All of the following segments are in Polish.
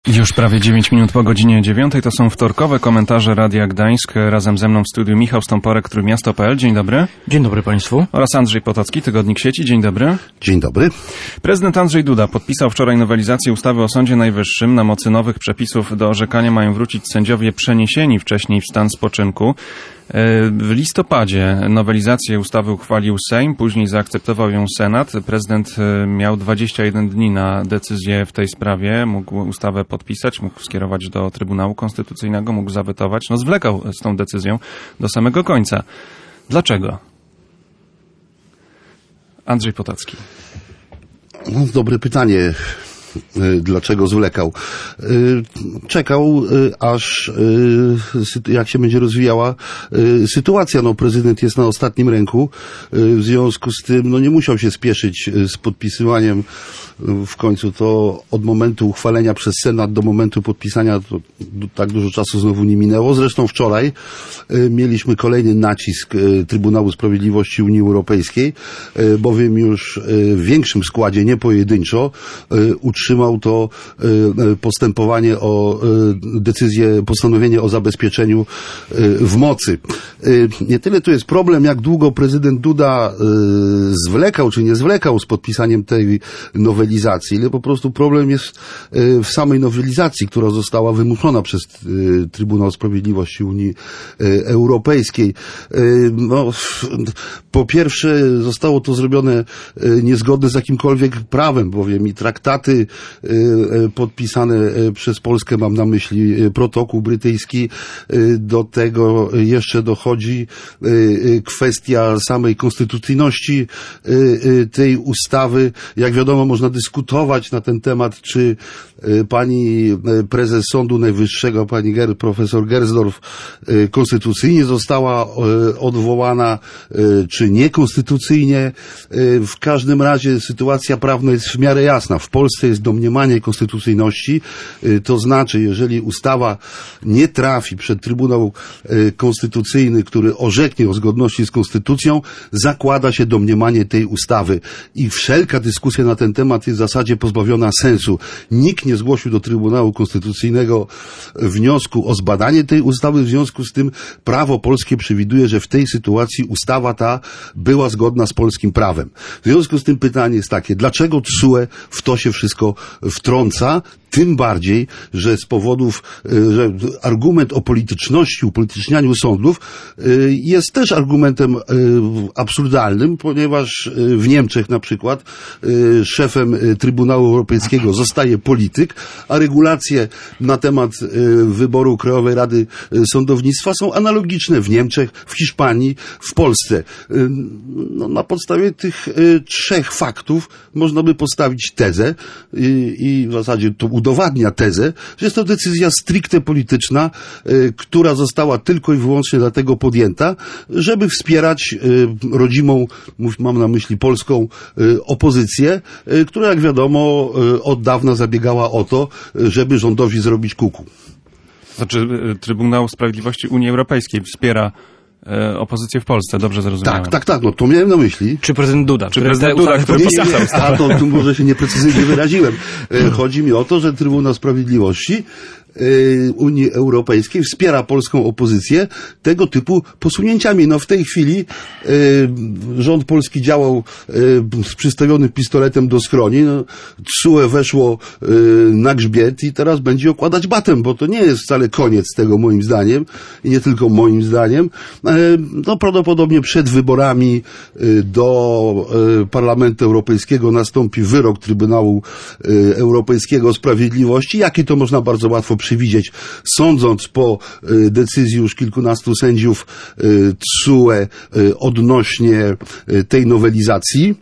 Już prawie 9 minut po godzinie 9. To są wtorkowe komentarze Radia Gdańsk. Razem ze mną w studiu Michał Stąporek, Trójmiasto.pl. Dzień dobry. Dzień dobry Państwu. Oraz Andrzej Potocki, Tygodnik Sieci. Dzień dobry. Dzień dobry. Prezydent Andrzej Duda podpisał wczoraj nowelizację ustawy o Sądzie Najwyższym. Na mocy nowych przepisów do orzekania mają wrócić sędziowie przeniesieni wcześniej w stan spoczynku. W listopadzie nowelizację ustawy uchwalił Sejm, później zaakceptował ją Senat. Prezydent miał 21 dni na decyzję w tej sprawie. Mógł ustawę podpisać, mógł skierować do Trybunału Konstytucyjnego, mógł zawetować. Zwlekał z tą decyzją do samego końca. Dlaczego? Andrzej Potocki. Dobre pytanie. Dlaczego zwlekał? Czekał, aż jak się będzie rozwijała sytuacja. Prezydent jest na ostatnim ręku. W związku z tym nie musiał się spieszyć z podpisywaniem. W końcu to od momentu uchwalenia przez Senat do momentu podpisania to tak dużo czasu znowu nie minęło. Zresztą wczoraj mieliśmy kolejny nacisk Trybunału Sprawiedliwości Unii Europejskiej, bowiem już w większym składzie, nie pojedynczo, utrzymał to postępowanie o decyzję, postanowienie o zabezpieczeniu w mocy. Nie tyle tu jest problem, jak długo prezydent Duda zwlekał czy nie zwlekał z podpisaniem tej nowelizacji, ile po prostu problem jest w samej nowelizacji, która została wymuszona przez Trybunał Sprawiedliwości Unii Europejskiej. Po pierwsze zostało to zrobione niezgodne z jakimkolwiek prawem, bowiem i traktaty podpisane przez Polskę, mam na myśli protokół brytyjski, do tego jeszcze dochodzi kwestia samej konstytucyjności tej ustawy. Jak wiadomo, można dyskutować na ten temat, czy pani prezes Sądu Najwyższego, pani profesor Gersdorf, konstytucyjnie została odwołana, czy niekonstytucyjnie. W każdym razie sytuacja prawna jest w miarę jasna. W Polsce jest domniemanie konstytucyjności, to znaczy, jeżeli ustawa nie trafi przed Trybunał Konstytucyjny, który orzeknie o zgodności z konstytucją, zakłada się domniemanie tej ustawy i wszelka dyskusja na ten temat jest w zasadzie pozbawiona sensu. Nikt nie zgłosił do Trybunału Konstytucyjnego wniosku o zbadanie tej ustawy, w związku z tym prawo polskie przewiduje, że w tej sytuacji ustawa ta była zgodna z polskim prawem. W związku z tym pytanie jest takie, dlaczego TSUE w to się wszystko wtrąca? Tym bardziej, że z powodów, że argument o polityczności, upolitycznianiu sądów jest też argumentem absurdalnym, ponieważ w Niemczech na przykład szefem Trybunału Europejskiego zostaje polityk, a regulacje na temat wyboru Krajowej Rady Sądownictwa są analogiczne w Niemczech, w Hiszpanii, w Polsce. Na podstawie tych trzech faktów można by postawić tezę i w zasadzie to udowadnia tezę, że jest to decyzja stricte polityczna, która została tylko i wyłącznie dlatego podjęta, żeby wspierać rodzimą, mam na myśli polską opozycję, która jak wiadomo od dawna zabiegała o to, żeby rządowi zrobić kuku. Znaczy Trybunał Sprawiedliwości Unii Europejskiej wspiera opozycję w Polsce, dobrze zrozumiałem. Tak, to miałem na myśli. Czy prezydent Duda? Czy prezydent Duda, który podpisał ustawę? A to może się nieprecyzyjnie wyraziłem. Chodzi mi o to, że Trybunał Sprawiedliwości Unii Europejskiej wspiera polską opozycję tego typu posunięciami. W tej chwili rząd polski działał z przystawionym pistoletem do skroni. TSUE weszło na grzbiet i teraz będzie okładać batem, bo to nie jest wcale koniec tego moim zdaniem i nie tylko moim zdaniem. Prawdopodobnie przed wyborami do Parlamentu Europejskiego nastąpi wyrok Trybunału Europejskiego o Sprawiedliwości. Jaki to można bardzo łatwo przewidzieć, sądząc po decyzji już kilkunastu sędziów TSUE odnośnie tej nowelizacji.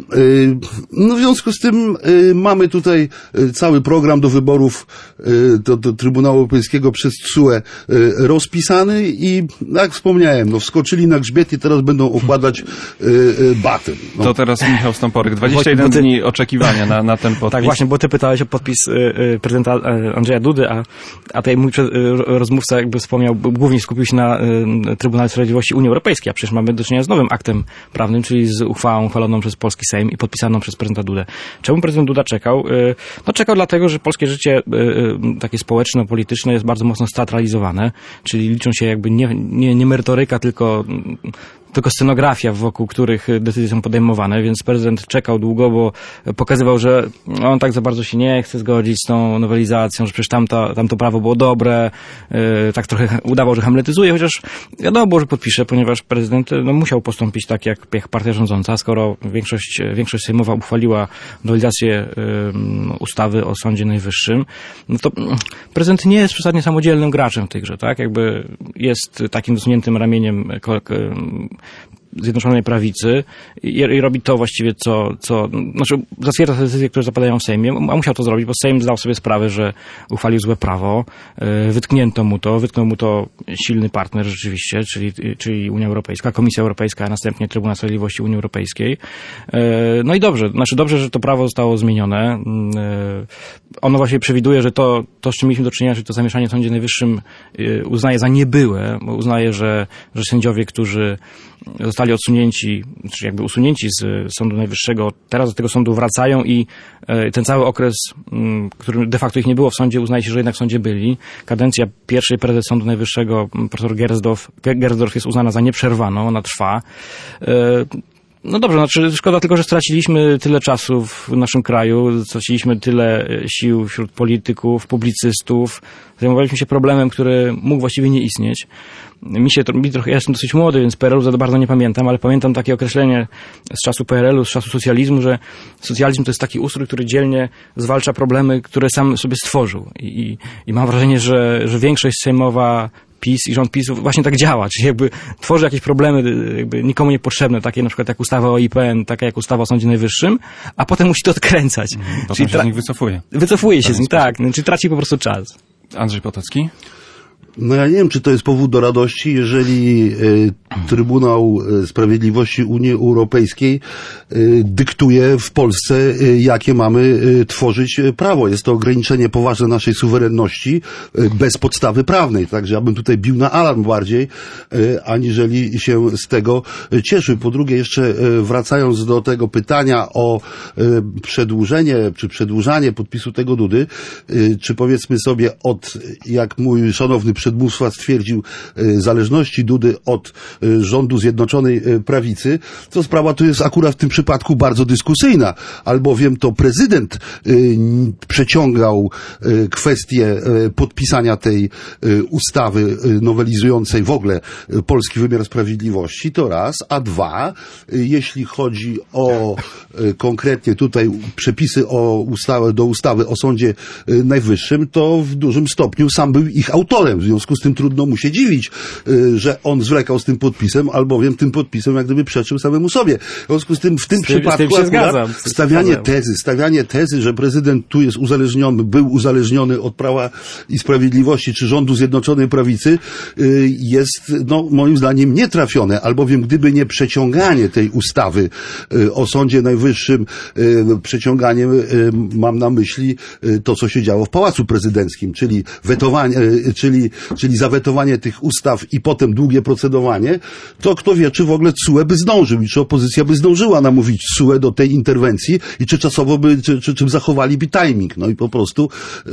W związku z tym mamy tutaj cały program do wyborów do Trybunału Europejskiego przez TSUE rozpisany i jak wspomniałem, wskoczyli na grzbiet i teraz będą okładać batem. To teraz Michał Stąporek, 21 dni oczekiwania na ten podpis. Tak, właśnie, bo ty pytałeś o podpis prezydenta Andrzeja Dudy, a a tutaj mój rozmówca jakby wspomniał, głównie skupił się na Trybunale Sprawiedliwości Unii Europejskiej, a przecież mamy do czynienia z nowym aktem prawnym, czyli z uchwałą uchwaloną przez polski Sejm i podpisaną przez prezydenta Dudę. Czemu prezydent Duda czekał? No czekał dlatego, że polskie życie takie społeczno-polityczne jest bardzo mocno steatralizowane, czyli liczą się jakby nie merytoryka, tylko scenografia, wokół których decyzje są podejmowane, więc prezydent czekał długo, bo pokazywał, że on tak za bardzo się nie chce zgodzić z tą nowelizacją, że przecież tamto prawo było dobre, tak trochę udawał, że hamletyzuje, chociaż wiadomo było, że podpisze, ponieważ prezydent musiał postąpić tak jak partia rządząca, skoro większość sejmowa uchwaliła nowelizację ustawy o Sądzie Najwyższym, no to prezydent nie jest przesadnie samodzielnym graczem w tej grze, tak? Jakby jest takim dosuniętym ramieniem Zjednoczonej Prawicy i robi to właściwie, znaczy zatwierdza te decyzje, które zapadają w Sejmie, a musiał to zrobić, bo Sejm zdał sobie sprawę, że uchwalił złe prawo, wytknął mu to silny partner rzeczywiście, czyli Unia Europejska, Komisja Europejska, a następnie Trybunał Sprawiedliwości Unii Europejskiej. No i dobrze, że to prawo zostało zmienione. Ono właśnie przewiduje, że to, z czym mieliśmy do czynienia, czyli to zamieszanie w Sądzie Najwyższym uznaje za niebyłe, bo uznaje, że sędziowie, którzy zostali odsunięci, czy jakby usunięci z Sądu Najwyższego, teraz do tego sądu wracają i ten cały okres, który de facto ich nie było w sądzie, uznaje się, że jednak w sądzie byli. Kadencja pierwszej prezes Sądu Najwyższego, profesor Gersdorf jest uznana za nieprzerwaną, ona trwa. No dobrze, znaczy szkoda tylko, że straciliśmy tyle czasu w naszym kraju, straciliśmy tyle sił wśród polityków, publicystów, zajmowaliśmy się problemem, który mógł właściwie nie istnieć. Ja jestem dosyć młody, więc PRL-u za bardzo nie pamiętam, ale pamiętam takie określenie z czasu PRL-u, z czasu socjalizmu, że socjalizm to jest taki ustrój, który dzielnie zwalcza problemy, które sam sobie stworzył. I mam wrażenie, że większość sejmowa PiS i rząd PiS właśnie tak działa, czyli jakby tworzy jakieś problemy jakby nikomu niepotrzebne, takie na przykład jak ustawa o IPN, taka jak ustawa o Sądzie Najwyższym, a potem musi to odkręcać. Potem się z nich wycofuje. Wycofuje się z nich, tak, czyli traci po prostu czas. Andrzej Potocki? No ja nie wiem, czy to jest powód do radości, jeżeli Trybunał Sprawiedliwości Unii Europejskiej dyktuje w Polsce, jakie mamy tworzyć prawo. Jest to ograniczenie poważne naszej suwerenności bez podstawy prawnej. Także ja bym tutaj bił na alarm bardziej, aniżeli się z tego cieszył. Po drugie, jeszcze wracając do tego pytania o przedłużenie, czy przedłużanie podpisu tego Dudy, czy powiedzmy sobie jak mój szanowny przedmówca stwierdził, zależności Dudy od rządu Zjednoczonej Prawicy, to sprawa tu jest akurat w tym przypadku bardzo dyskusyjna, albowiem to prezydent przeciągał kwestię podpisania tej ustawy nowelizującej w ogóle polski wymiar sprawiedliwości, to raz, a dwa, jeśli chodzi o konkretnie tutaj przepisy do ustawy o Sądzie Najwyższym, to w dużym stopniu sam był ich autorem. W związku z tym trudno mu się dziwić, że on zwlekał z tym podpisem, albowiem tym podpisem jak gdyby przeczył samemu sobie. W związku z tym w tym przypadku akurat stawianie tezy, że prezydent tu jest był uzależniony od Prawa i Sprawiedliwości czy rządu Zjednoczonej Prawicy, jest moim zdaniem nietrafione, albowiem gdyby nie przeciąganie tej ustawy o Sądzie Najwyższym, przeciąganiem mam na myśli to, co się działo w Pałacu Prezydenckim, czyli wetowanie, czyli zawetowanie tych ustaw i potem długie procedowanie, to kto wie, czy w ogóle TSUE by zdążył i czy opozycja by zdążyła namówić TSUE do tej interwencji i czy czasowo czym zachowaliby timing. No i po prostu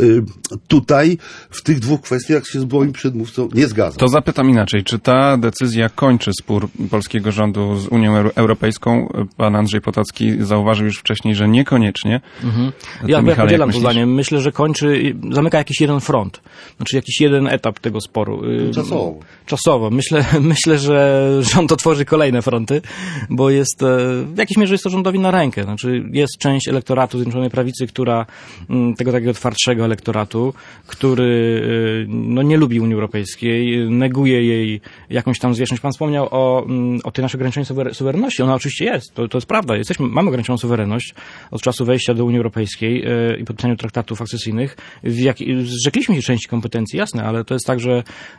tutaj w tych dwóch kwestiach się z moim przedmówcą nie zgadzam. To zapytam inaczej. Czy ta decyzja kończy spór polskiego rządu z Unią Europejską? Pan Andrzej Potocki zauważył już wcześniej, że niekoniecznie. Ja podzielam to zdanie. Myślę, że zamyka jakiś jeden front. Znaczy jakiś jeden etap tego sporu. Czasowo. Myślę, że rząd otworzy kolejne fronty, bo jest, w jakiejś mierze jest to rządowi na rękę. Znaczy jest część elektoratu Zjednoczonej Prawicy, tego takiego twardszego elektoratu, który nie lubi Unii Europejskiej, neguje jej jakąś tam zwierzchność. Pan wspomniał o tej naszej ograniczonej suwerenności. Ona oczywiście jest. To jest prawda. Mamy ograniczoną suwerenność od czasu wejścia do Unii Europejskiej i podpisania traktatów akcesyjnych. Zrzekliśmy się części kompetencji, jasne, ale to jest tak, że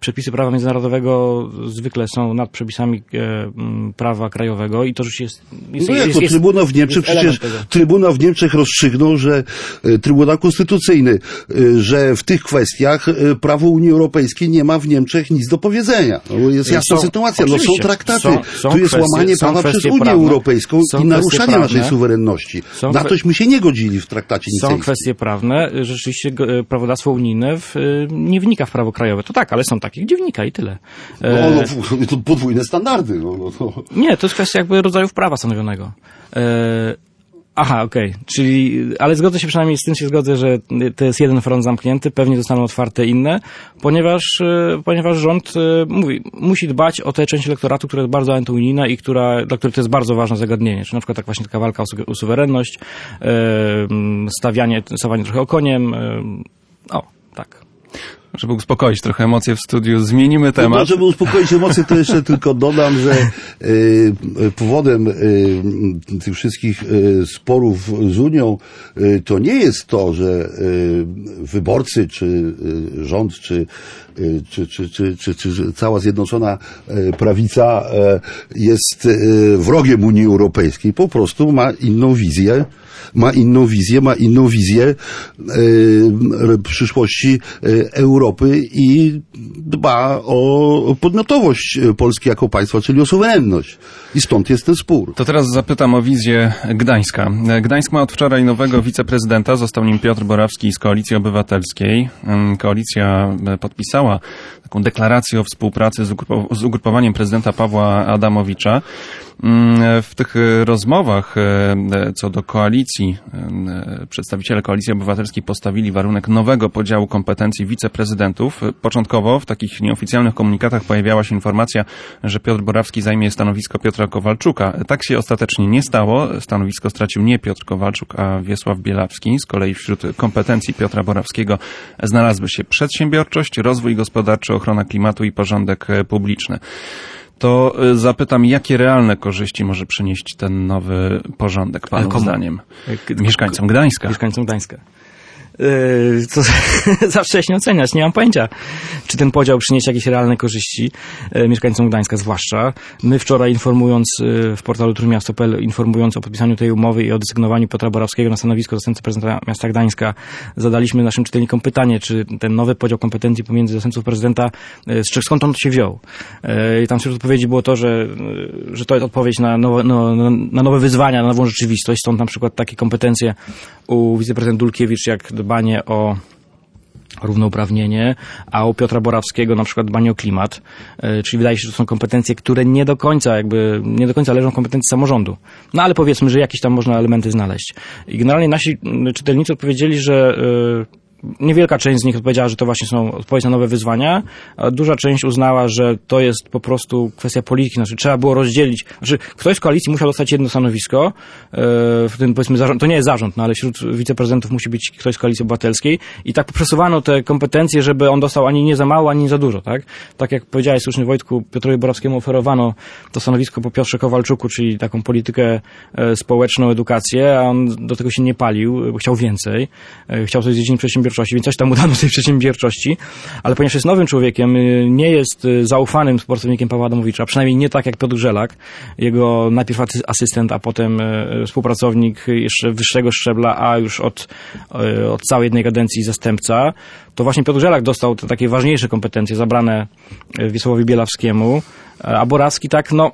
przepisy prawa międzynarodowego zwykle są nad przepisami prawa krajowego i to rzeczywiście jest Trybunał w Niemczech, przecież Trybunał w Niemczech rozstrzygnął, że Trybunał Konstytucyjny, że w tych kwestiach prawo Unii Europejskiej nie ma w Niemczech nic do powiedzenia. No, jest jasna sytuacja, no są traktaty, tu jest łamanie prawa przez Unię Europejską i naruszanie naszej suwerenności. Na tośmy się nie godzili w traktacie nicejskim. Są kwestie prawne, rzeczywiście prawodawstwo unijne nie wnika w prawo krajowe. To tak, ale są takie, gdzie wnika i tyle. To podwójne standardy. Nie, to jest kwestia jakby rodzajów prawa stanowionego. Aha, okej. Czyli, ale zgodzę się przynajmniej z tym, że to jest jeden front zamknięty, pewnie zostaną otwarte inne, ponieważ rząd musi dbać o tę część elektoratu, która jest bardzo antyunijna i dla której to jest bardzo ważne zagadnienie. Czyli na przykład taka walka o suwerenność, stawianie trochę okoniem. Tak. Żeby uspokoić trochę emocje w studiu, zmienimy temat. No, żeby uspokoić emocje, to jeszcze tylko dodam, że powodem tych wszystkich sporów z Unią to nie jest to, że wyborcy, czy rząd, czy cała Zjednoczona Prawica jest wrogiem Unii Europejskiej. Po prostu ma inną wizję przyszłości Europy i dba o podmiotowość Polski jako państwa, czyli o suwerenność. I stąd jest ten spór. To teraz zapytam o wizję Gdańska. Gdańsk ma od wczoraj nowego wiceprezydenta, został nim Piotr Borawski z Koalicji Obywatelskiej. Koalicja podpisała taką deklarację o współpracy z ugrupowaniem prezydenta Pawła Adamowicza. W tych rozmowach co do koalicji, przedstawiciele Koalicji Obywatelskiej postawili warunek nowego podziału kompetencji wiceprezydentów. Początkowo w takich nieoficjalnych komunikatach pojawiała się informacja, że Piotr Borawski zajmie stanowisko Piotra Kowalczuka. Tak się ostatecznie nie stało. Stanowisko stracił nie Piotr Kowalczuk, a Wiesław Bielawski. Z kolei wśród kompetencji Piotra Borawskiego znalazły się przedsiębiorczość, rozwój gospodarczy, ochrona klimatu i porządek publiczny. To zapytam, jakie realne korzyści może przynieść ten nowy porządek, Pana zdaniem? Mieszkańcom Gdańska. Mieszkańcom Gdańska. Co za wcześnie oceniać. Nie mam pojęcia, czy ten podział przyniesie jakieś realne korzyści mieszkańcom Gdańska zwłaszcza. My wczoraj informując w portalu Trójmiasto.pl, informując o podpisaniu tej umowy i o desygnowaniu Piotra Borawskiego na stanowisko zastępcy prezydenta miasta Gdańska, zadaliśmy naszym czytelnikom pytanie, czy ten nowy podział kompetencji pomiędzy zastępców prezydenta, skąd on się wziął. I tam wśród odpowiedzi było to, że to jest odpowiedź na nowe wyzwania, na nową rzeczywistość. Stąd na przykład takie kompetencje u wiceprezydent Dulkiewicz, jak dbanie o równouprawnienie, a u Piotra Borawskiego na przykład dbanie o klimat. Czyli wydaje się, że to są kompetencje, które nie do końca leżą w kompetencji samorządu. No ale powiedzmy, że jakieś tam można elementy znaleźć. I generalnie nasi czytelnicy odpowiedzieli, że niewielka część z nich odpowiedziała, że to właśnie są odpowiedzi na nowe wyzwania, a duża część uznała, że to jest po prostu kwestia polityki. Znaczy trzeba było rozdzielić. Znaczy ktoś z koalicji musiał dostać jedno stanowisko, w tym powiedzmy zarząd, to nie jest zarząd, no ale wśród wiceprezydentów musi być ktoś z Koalicji Obywatelskiej i tak przesuwano te kompetencje, żeby on dostał ani nie za mało, ani nie za dużo, tak? Tak jak powiedziałeś słusznie, Wojtku, Piotrowi Borawskiemu oferowano to stanowisko po Piotrze Kowalczuku, czyli taką politykę społeczną, edukację, a on do tego się nie palił, bo chciał więcej. Chciał coś z dziedziny przedsiębiorczości, więc coś tam mu dano tej przedsiębiorczości, ale ponieważ jest nowym człowiekiem, nie jest zaufanym współpracownikiem Pawła Adamowicza, przynajmniej nie tak jak Piotr Żelak, jego najpierw asystent, a potem współpracownik jeszcze wyższego szczebla, a już od całej jednej kadencji zastępca, to właśnie Piotr Żelak dostał te takie ważniejsze kompetencje zabrane Wiesławowi Bielawskiemu, a Borawski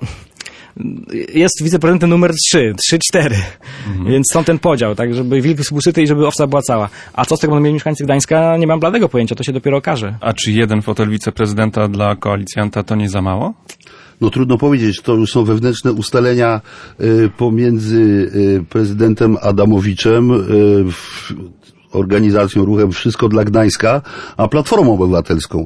jest wiceprezydentem numer 3, 3-4. Więc stąd ten podział, tak, żeby wilk był syty i żeby owca była cała. A co z tego będą mieli mieszkańcy Gdańska? Nie mam bladego pojęcia, to się dopiero okaże. A czy jeden fotel wiceprezydenta dla koalicjanta to nie za mało? No trudno powiedzieć, to już są wewnętrzne ustalenia pomiędzy prezydentem Adamowiczem, organizacją, ruchem Wszystko dla Gdańska, a Platformą Obywatelską.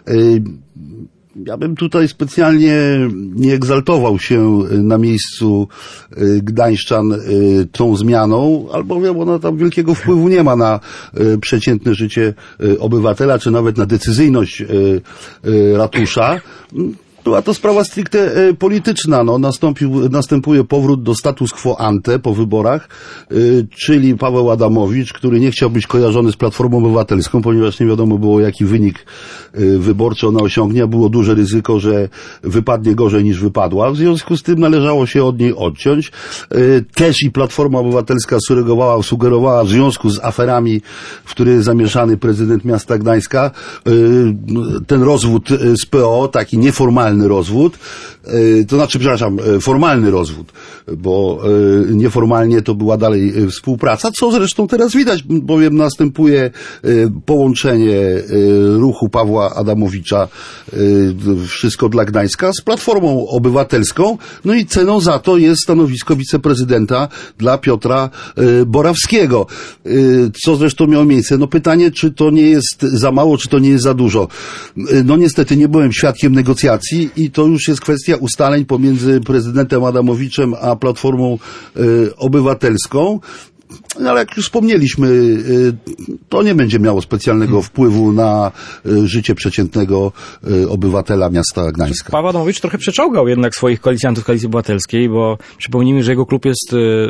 Ja bym tutaj specjalnie nie egzaltował się na miejscu gdańszczan tą zmianą, albowiem ona tam wielkiego wpływu nie ma na przeciętne życie obywatela, czy nawet na decyzyjność ratusza. Była to sprawa stricte polityczna. No, następuje powrót do status quo ante po wyborach, czyli Paweł Adamowicz, który nie chciał być kojarzony z Platformą Obywatelską, ponieważ nie wiadomo było, jaki wynik wyborczy ona osiągnie, a było duże ryzyko, że wypadnie gorzej niż wypadła. W związku z tym należało się od niej odciąć. Też i Platforma Obywatelska sugerowała w związku z aferami, w które jest zamieszany prezydent miasta Gdańska, ten rozwód z PO, taki nieformalny rozwód, to znaczy, przepraszam, formalny rozwód, bo nieformalnie to była dalej współpraca, co zresztą teraz widać, bowiem następuje połączenie ruchu Pawła Adamowicza, Wszystko dla Gdańska, z Platformą Obywatelską, no i ceną za to jest stanowisko wiceprezydenta dla Piotra Borawskiego, co zresztą miało miejsce. No pytanie, czy to nie jest za mało, czy to nie jest za dużo. No niestety nie byłem świadkiem negocjacji i to już jest kwestia ustaleń pomiędzy prezydentem Adamowiczem a Platformą Obywatelską. No, ale jak już wspomnieliśmy, to nie będzie miało specjalnego wpływu na życie przeciętnego obywatela miasta Gdańska. Paweł Adamowicz trochę przeczołgał jednak swoich koalicjantów Koalicji Obywatelskiej, bo przypomnijmy, że jego klub jest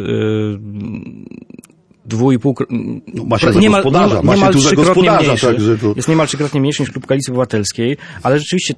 2,5... No, ma się za gospodarza, ma się tu za gospodarza, także to... Jest niemal trzykrotnie mniejszy niż klub Koalicji Obywatelskiej, ale rzeczywiście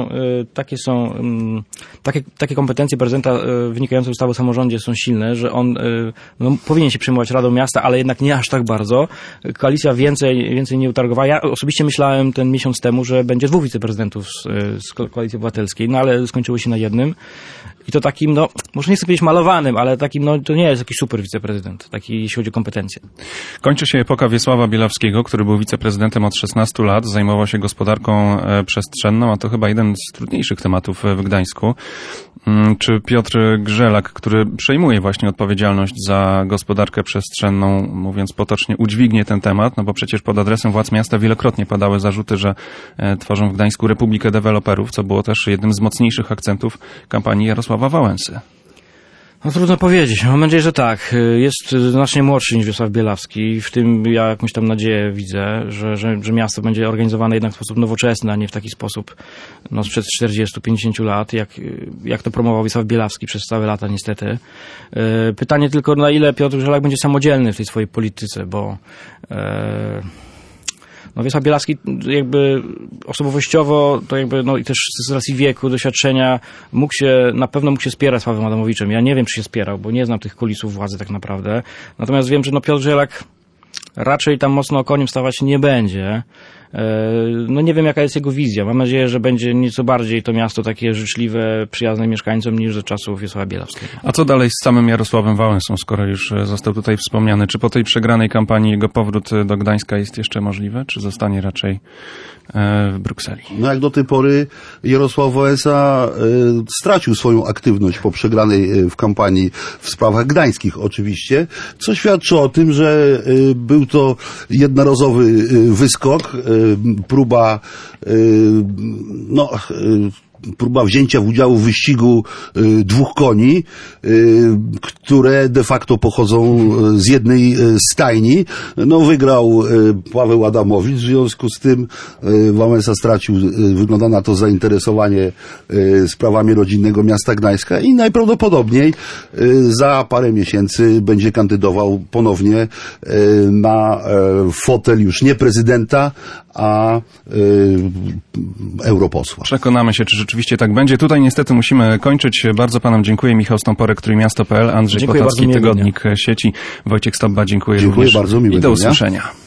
takie kompetencje prezydenta wynikające z ustawy o samorządzie są silne, że on powinien się przejmować Radą Miasta, ale jednak nie aż tak bardzo. Koalicja więcej nie utargowała. Ja osobiście myślałem ten miesiąc temu, że będzie 2 wiceprezydentów z Koalicji Obywatelskiej, no ale skończyło się na jednym. I to takim, no, może nie chcę powiedzieć malowanym, ale takim, no, to nie jest jakiś super wiceprezydent, taki, jeśli chodzi o kompetencje. Kończy się epoka Wiesława Bielawskiego, który był wiceprezydentem od 16 lat, zajmował się gospodarką przestrzenną, a to chyba jeden z trudniejszych tematów w Gdańsku. Czy Piotr Grzelak, który przejmuje właśnie odpowiedzialność za gospodarkę przestrzenną, mówiąc potocznie, udźwignie ten temat, no bo przecież pod adresem władz miasta wielokrotnie padały zarzuty, że tworzą w Gdańsku Republikę Deweloperów, co było też jednym z mocniejszych akcentów kampanii Jarosława Wałęsy. No trudno powiedzieć. Mam nadzieję, że tak. Jest znacznie młodszy niż Wiesław Bielawski. W tym ja jakąś tam nadzieję widzę, że miasto będzie organizowane jednak w sposób nowoczesny, a nie w taki sposób sprzed 40-50 lat, jak to promował Wiesław Bielawski przez całe lata niestety. Pytanie tylko, na ile Piotr Grzelak będzie samodzielny w tej swojej polityce, bo Wiesław Bielawski jakby osobowościowo, to jakby, i też z racji wieku, doświadczenia, na pewno mógł się spierać z Pawłem Adamowiczem. Ja nie wiem, czy się spierał, bo nie znam tych kulisów władzy tak naprawdę. Natomiast wiem, że Piotr Grzelak raczej tam mocno koniem stawać nie będzie. Nie wiem, jaka jest jego wizja. Mam nadzieję, że będzie nieco bardziej to miasto takie życzliwe, przyjazne mieszkańcom niż za czasów Wiesława Bielawskiego. A co dalej z samym Jarosławem Wałęsą, skoro już został tutaj wspomniany? Czy po tej przegranej kampanii jego powrót do Gdańska jest jeszcze możliwy, czy zostanie raczej w Brukseli? No jak do tej pory Jarosław Wałęsa stracił swoją aktywność po przegranej w kampanii w sprawach gdańskich oczywiście, co świadczy o tym, że był to jednorazowy wyskok, próba wzięcia udziału w wyścigu 2 koni, które de facto pochodzą z jednej stajni. Wygrał Paweł Adamowicz, w związku z tym Wałęsa stracił, wygląda na to, zainteresowanie sprawami rodzinnego miasta Gdańska i najprawdopodobniej za parę miesięcy będzie kandydował ponownie na fotel już nie prezydenta, a europosła. Przekonamy się, czy rzeczywiście tak będzie. Tutaj niestety musimy kończyć. Bardzo panom dziękuję. Michał Stąporek, Trójmiasto.pl, Andrzej Potocki, Tygodnik Sieci, Wojciech Stobba, dziękuję również. Bardzo, miłego i do usłyszenia.